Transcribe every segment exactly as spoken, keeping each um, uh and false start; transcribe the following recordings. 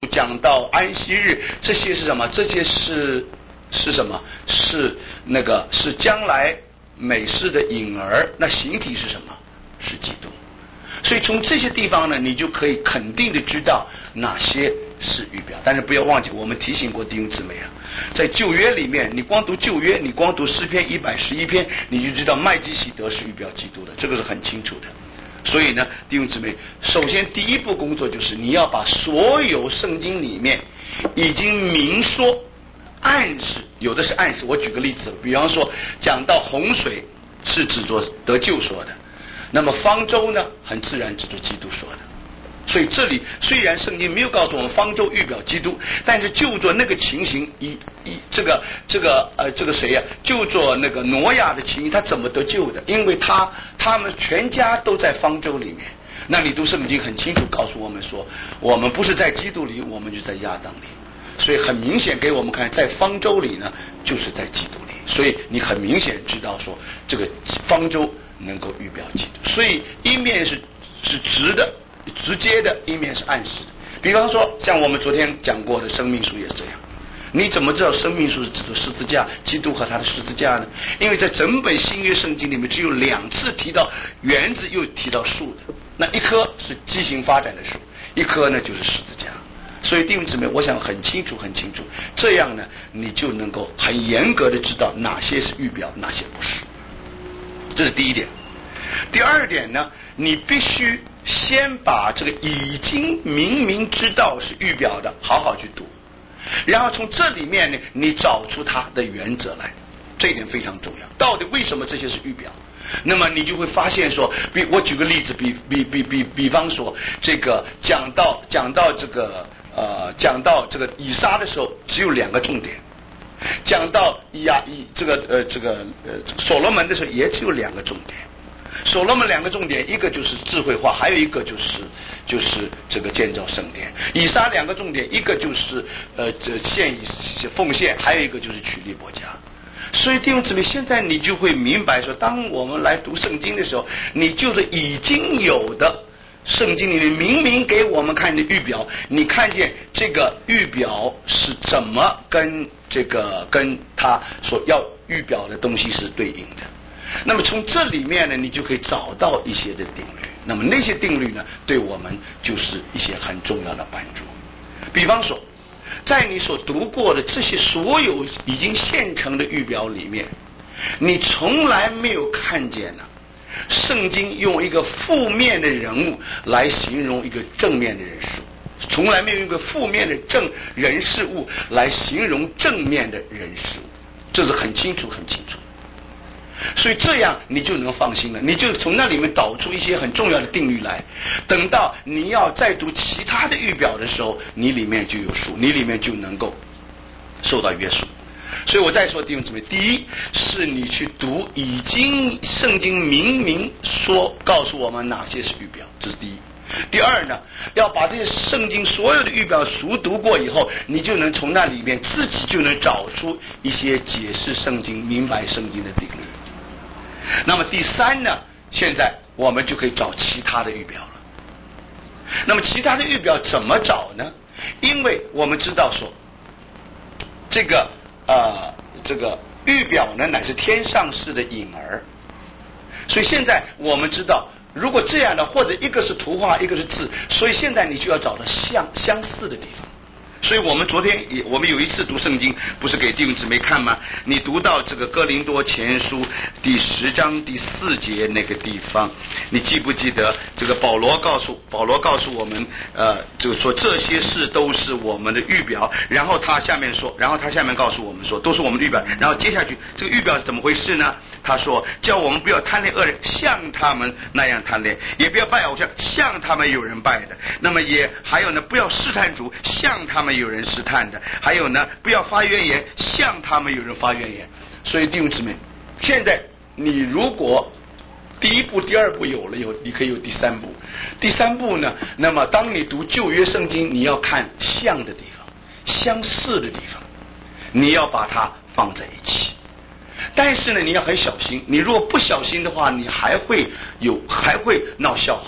讲到安息日，这些是什么？这些是是什么？是那个是将来美事的影儿。那形体是什么？是基督。所以从这些地方呢，你就可以肯定的知道哪些是预表。但是不要忘记，我们提醒过弟兄姊妹啊，在旧约里面，你光读旧约，你光读诗篇一百十一篇，你就知道麦基洗德是预表基督的，这个是很清楚的。所以呢，弟兄姊妹，首先第一步工作就是你要把所有圣经里面已经明说暗示，有的是暗示。我举个例子，比方说讲到洪水是指着得救说的，那么方舟呢，很自然指着基督说的。所以这里虽然圣经没有告诉我们方舟预表基督，但是就做那个情形，一一这个这个呃这个谁呀、啊？就做那个挪亚的情形，他怎么得救的？因为他他们全家都在方舟里面。那你读圣经很清楚告诉我们说，我们不是在基督里，我们就在亚当里。所以很明显给我们看，在方舟里呢，就是在基督里。所以你很明显知道说，这个方舟能够预表基督。所以一面是是直的。直接的，一面是暗示的。比方说像我们昨天讲过的生命树也是这样。你怎么知道生命树是指的十字架，基督和他的十字架呢？因为在整本新约圣经里面只有两次提到园子，又提到树的。那一棵是畸形发展的树，一棵呢就是十字架。所以弟兄姊妹，我想很清楚很清楚，这样呢你就能够很严格的知道哪些是预表，哪些不是。这是第一点。第二点呢，你必须先把这个已经明明知道是预表的好好去读，然后从这里面呢你找出它的原则来，这一点非常重要。到底为什么这些是预表？那么你就会发现说，比我举个例子，比比比比比方说这个讲到讲到这个呃讲到这个以撒的时候，只有两个重点。讲到亚以这个呃这个呃所罗门的时候，也只有两个重点。所罗门两个重点，一个就是智慧化，还有一个就是就是这个建造圣殿。以撒两个重点，一个就是呃这献以奉献，还有一个就是取利伯家。所以弟兄姊妹，现在你就会明白说，当我们来读圣经的时候，你就是已经有的圣经里面明明给我们看的预表，你看见这个预表是怎么跟这个跟他所要预表的东西是对应的。那么从这里面呢，你就可以找到一些的定律。那么那些定律呢，对我们就是一些很重要的帮助。比方说，在你所读过的这些所有已经现成的预表里面，你从来没有看见呢，圣经用一个负面的人物来形容一个正面的人事物，从来没有用一个负面的正人事物来形容正面的人事物，这是很清楚很清楚。所以这样你就能放心了，你就从那里面导出一些很重要的定律来。等到你要再读其他的预表的时候，你里面就有数，你里面就能够受到约束。所以我再说弟兄姊妹，第一是你去读已经圣经明明说告诉我们哪些是预表，这是第一。第二呢，要把这些圣经所有的预表熟读过以后，你就能从那里面自己就能找出一些解释圣经明白圣经的定律。那么第三呢，现在我们就可以找其他的预表了。那么其他的预表怎么找呢？因为我们知道说这个呃这个预表呢乃是天上世的影儿，所以现在我们知道，如果这样的，或者一个是图画，一个是字，所以现在你就要找到相相似的地方。所以我们昨天也我们有一次读圣经，不是给弟兄姊妹看吗？你读到这个哥林多前书第十章第四节那个地方，你记不记得这个保罗告诉保罗告诉我们，呃，就说这些事都是我们的预表。然后他下面说，然后他下面告诉我们说，都是我们的预表。然后接下去这个预表是怎么回事呢？他说，叫我们不要贪恋恶人，像他们那样贪恋；也不要拜偶像，像他们有人拜的。那么也还有呢，不要试探主，像他们有人试探的。还有呢，不要发怨言，像他们有人发怨言。所以弟兄姊妹，现在你如果第一步第二步有了以后，你可以有第三步。第三步呢，那么当你读旧约圣经，你要看像的地方，相似的地方，你要把它放在一起。但是呢，你要很小心，你如果不小心的话，你还会有还会闹笑话的。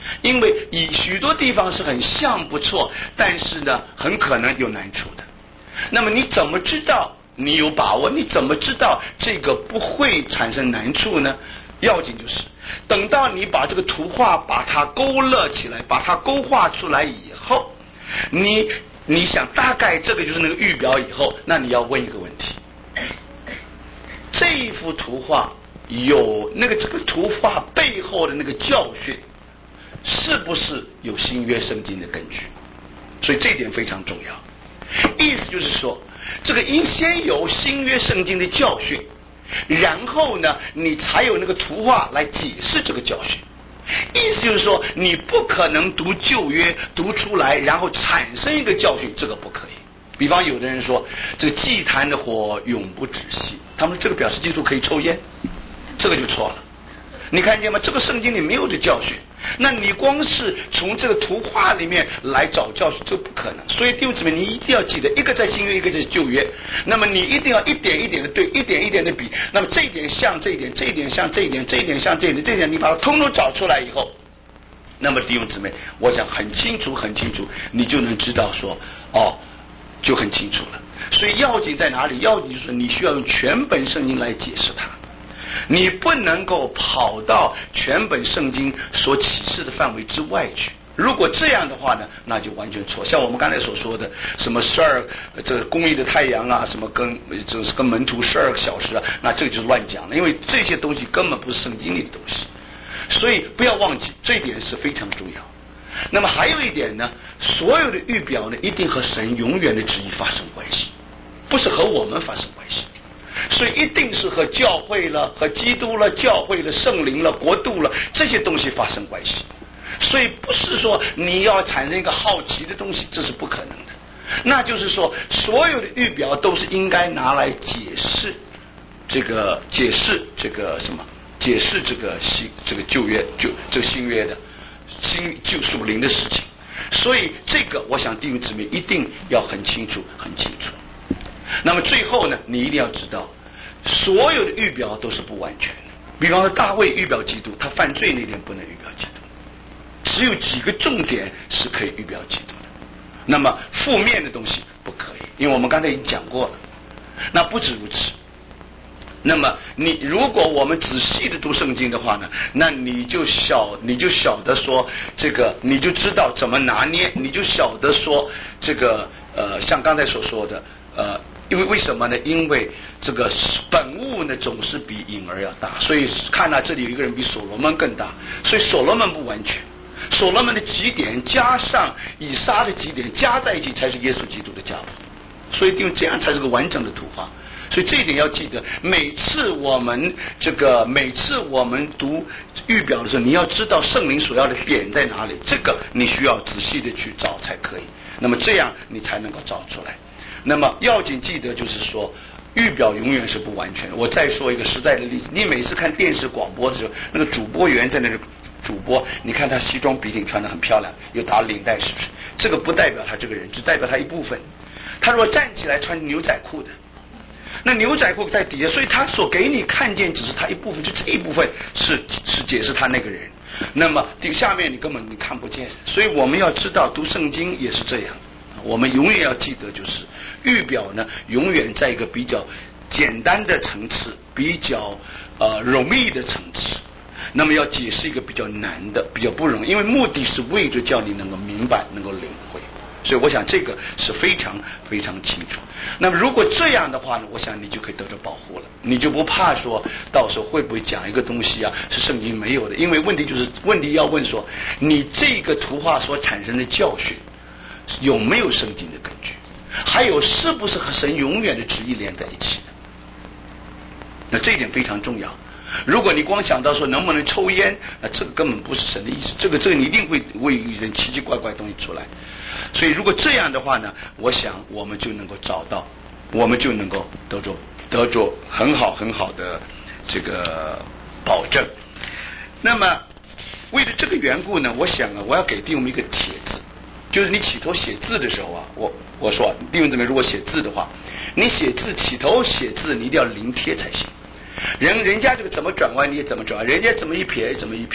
因为以许多地方是很像不错，但是呢很可能有难处的。那么你怎么知道你有把握？你怎么知道这个不会产生难处呢？要紧就是等到你把这个图画把它勾勒起来，把它勾画出来以后，你你想大概这个就是那个预表以后，那你要问一个问题：这一幅图画有那个这个图画背后的那个教训，是不是有新约圣经的根据？所以这一点非常重要。意思就是说，这个应先有新约圣经的教训，然后呢你才有那个图画来解释这个教训。意思就是说，你不可能读旧约读出来然后产生一个教训，这个不可以。比方有的人说这个祭坛的火永不止息，他们这个表示基督可以抽烟，这个就错了。你看见吗？这个圣经里没有这教训，那你光是从这个图画里面来找教训，这不可能。所以弟兄姊妹，你一定要记得，一个在新约，一个在旧约，那么你一定要一点一点的对，一点一点的比，那么这一点像这一点，这一点像这一点，这一点像这一点，这一点你把它通通找出来以后，那么弟兄姊妹，我想很清楚很清楚，你就能知道说哦，就很清楚了。所以要紧在哪里？要紧就是你需要用全本圣经来解释它，你不能够跑到全本圣经所启示的范围之外去。如果这样的话呢，那就完全错。像我们刚才所说的什么十二这个公义的太阳啊，什么跟这是跟门徒十二个小时啊，那这个就是乱讲了，因为这些东西根本不是圣经里的东西。所以不要忘记这一点是非常重要。那么还有一点呢，所有的预表呢一定和神永远的旨意发生关系，不是和我们发生关系。所以一定是和教会了、和基督了、教会了、圣灵了、国度了这些东西发生关系。所以不是说你要产生一个好奇的东西，这是不可能的。那就是说，所有的预表都是应该拿来解释这个、解释这个什么、解释这个新这个旧约、旧这个新约的新旧属灵的事情。所以这个，我想弟兄姊妹一定要很清楚、很清楚。那么最后呢，你一定要知道，所有的预表都是不完全的。比方说大卫预表基督，他犯罪那点不能预表基督，只有几个重点是可以预表基督的。那么负面的东西不可以，因为我们刚才已经讲过了。那不止如此，那么你如果我们仔细的读圣经的话呢，那你就晓你就晓得说这个，你就知道怎么拿捏，你就晓得说这个呃，像刚才所说的呃。因为为什么呢？因为这个本物呢总是比影儿要大，所以看到这里有一个人比所罗门更大，所以所罗门不完全，所罗门的几点加上以撒的几点加在一起才是耶稣基督的家谱，所以这样才是个完整的图画。所以这一点要记得，每次我们这个每次我们读预表的时候，你要知道圣灵所要的点在哪里，这个你需要仔细的去找才可以，那么这样你才能够找出来。那么要紧记得就是说，预表永远是不完全的。我再说一个实在的例子，你每次看电视广播的时候，那个主播员在那里主播，你看他西装笔挺穿得很漂亮，有打领带，是不是？这个不代表他这个人，只代表他一部分。他如果站起来穿牛仔裤的，那牛仔裤在底下，所以他所给你看见只是他一部分，就这一部分是是解释他那个人，那么下面你根本你看不见。所以我们要知道读圣经也是这样，我们永远要记得，就是预表呢永远在一个比较简单的层次，比较呃容易的层次，那么要解释一个比较难的，比较不容易，因为目的是为着叫你能够明白，能够领会。所以我想这个是非常非常清楚。那么如果这样的话呢，我想你就可以得到保护了，你就不怕说到时候会不会讲一个东西啊是圣经没有的。因为问题就是问题要问说，你这个图画所产生的教训有没有圣经的根据，还有是不是和神永远的旨意连在一起的。那这一点非常重要。如果你光想到说能不能抽烟，那这个根本不是神的意思，这个这个你一定会为一人奇奇怪怪的东西出来。所以如果这样的话呢，我想我们就能够找到，我们就能够得着得着很好很好的这个保证。那么为了这个缘故呢，我想啊，我要给弟兄们一个帖子，就是你起头写字的时候啊，我我说弟兄姊妹，如果写字的话，你写字起头写字你一定要临贴才行。人人家这个怎么转弯你也怎么转弯，人家怎么一撇怎么一撇。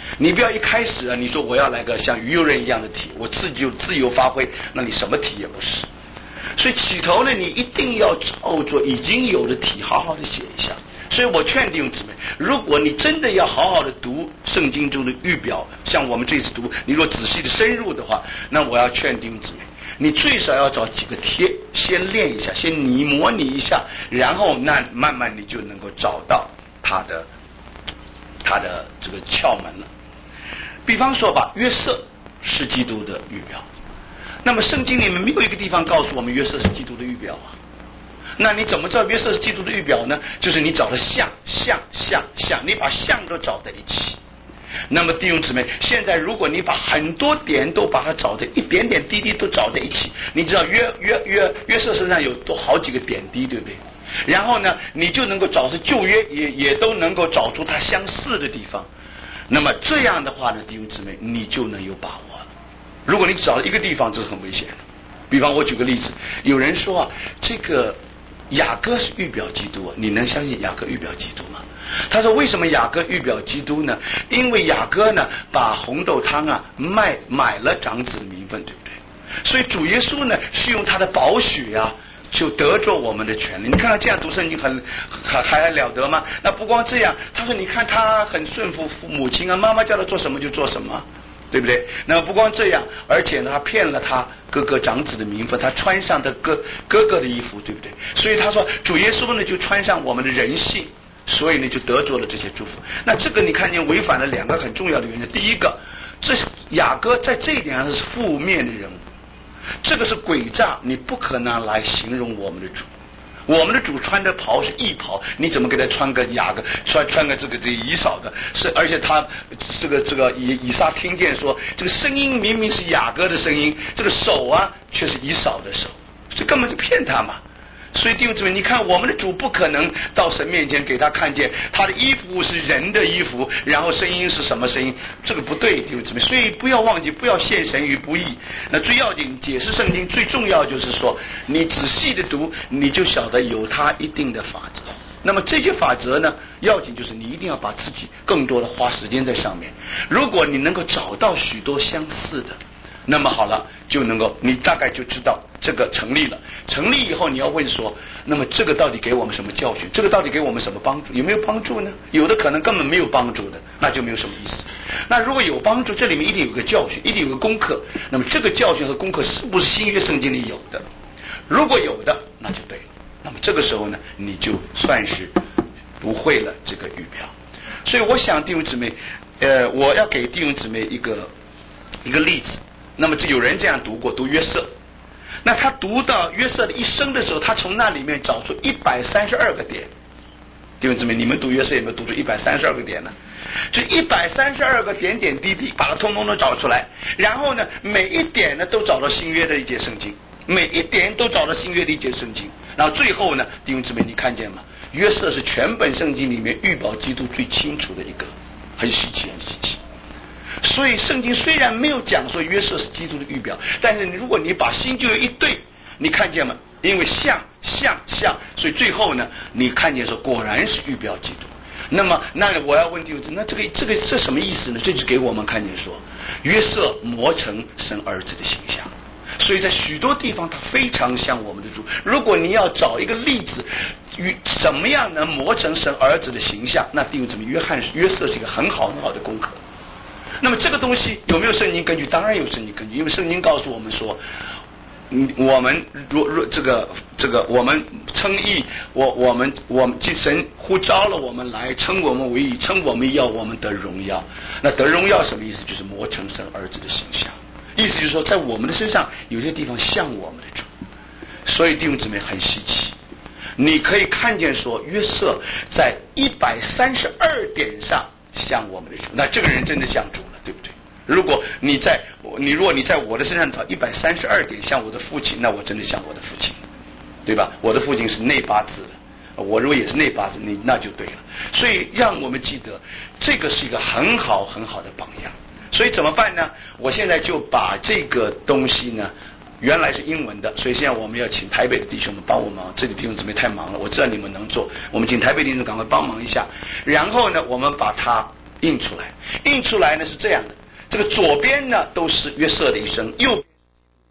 你不要一开始啊，你说我要来个像于右任一样的题，我自己就自由发挥，那你什么题也不是。所以起头呢，你一定要照着已经有的题好好的写一下。所以我劝弟兄姊妹，如果你真的要好好的读圣经中的预表，像我们这次读，你若仔细的深入的话，那我要劝弟兄姊妹，你最少要找几个贴先练一下，先你模拟一下，然后那慢慢你就能够找到它的它的这个窍门了。比方说吧，约瑟是基督的预表，那么圣经里面没有一个地方告诉我们约瑟是基督的预表啊。那你怎么知道约瑟是基督的预表呢？就是你找的像像像像，你把像都找在一起。那么弟兄姊妹，现在如果你把很多点都把它找在一点点滴滴都找在一起，你知道约约约约瑟身上有多好几个点滴，对不对？然后呢，你就能够找出旧约也也都能够找出它相似的地方。那么这样的话呢，弟兄姊妹，你就能有把握了。如果你找了一个地方，这是很危险的。比方我举个例子，有人说啊，这个雅各是预表基督啊，你能相信雅各预表基督吗？他说为什么雅各预表基督呢？因为雅各呢把红豆汤啊卖买了长子的名分，对不对？所以主耶稣呢是用他的宝血啊就得着我们的权利。你看他这样读圣经很还还了得吗？那不光这样，他说你看他很顺服父母亲啊，妈妈叫他做什么就做什么，对不对？那么不光这样，而且呢他骗了他哥哥长子的名分，他穿上的哥哥哥的衣服，对不对？所以他说主耶稣呢就穿上我们的人性，所以呢就得着了这些祝福。那这个你看见违反了两个很重要的原则。第一个，这雅各在这一点上是负面的人物，这个是诡诈，你不可能来形容我们的主。我们的主穿的袍是义袍，你怎么给他穿个雅各穿穿个这个这个以扫的？是而且他这个这个以以撒听见说，这个声音明明是雅各的声音，这个手啊却是以扫的手，这根本就骗他嘛。所以弟兄姊妹，你看我们的主不可能到神面前给他看见他的衣服是人的衣服，然后声音是什么声音，这个不对，弟兄姊妹。所以不要忘记，不要陷神于不义。那最要紧，解释圣经最重要就是说，你仔细的读，你就晓得有它一定的法则。那么这些法则呢，要紧就是你一定要把自己更多的花时间在上面。如果你能够找到许多相似的，那么好了，就能够你大概就知道这个成立了。成立以后，你要问说，那么这个到底给我们什么教训？这个到底给我们什么帮助？有没有帮助呢？有的可能根本没有帮助的，那就没有什么意思。那如果有帮助，这里面一定有个教训，一定有个功课。那么这个教训和功课是不是新约圣经里有的？如果有的，那就对了。那么这个时候呢，你就算是不会了这个预表。所以我想弟兄姊妹，呃，我要给弟兄姊妹一个一个例子。那么这有人这样读过，读约瑟，那他读到约瑟的一生的时候，他从那里面找出一百三十二个点。弟兄姊妹，你们读约瑟有没有读出一百三十二个点呢？就一百三十二个点点滴滴，把它通通都找出来。然后呢，每一点呢都找到新约的一节圣经，每一点都找到新约的一节圣经。然后最后呢，弟兄姊妹，你看见吗？约瑟是全本圣经里面预表基督最清楚的一个，很稀奇，很稀奇。所以圣经虽然没有讲说约瑟是基督的预表，但是如果你把新旧约一对，你看见吗？因为像像像，所以最后呢，你看见说果然是预表基督。那么那我要问弟兄姊妹，那这个这个这什么意思呢？这就给我们看见说，约瑟磨成神儿子的形象，所以在许多地方他非常像我们的主。如果你要找一个例子，与怎么样能磨成神儿子的形象，那弟兄姊妹，约翰约瑟是一个很好很好的功课。那么这个东西有没有圣经根据？当然有圣经根据，因为圣经告诉我们说，嗯，我们若若这个这个我们称义，我我们我们即神呼召了我们来，称我们为义，称我们要我们得荣耀。那得荣耀什么意思？就是磨成神儿子的形象，意思就是说，在我们的身上有些地方像我们的主。所以弟兄姊妹很稀奇，你可以看见说约瑟在一百三十二点上像我们的主，那这个人真的像主了，对不对？如果你在你如果你在我的身上找一百三十二点像我的父亲，那我真的像我的父亲，对吧？我的父亲是内八字的，我如果也是内八字，你那就对了。所以让我们记得，这个是一个很好很好的榜样。所以怎么办呢？我现在就把这个东西呢，原来是英文的，所以现在我们要请台北的弟兄们帮我忙，这里弟兄姊妹太忙了，我知道你们能做，我们请台北弟兄赶快帮忙一下。然后呢，我们把它印出来，印出来呢是这样的，这个左边呢都是约瑟的一生，右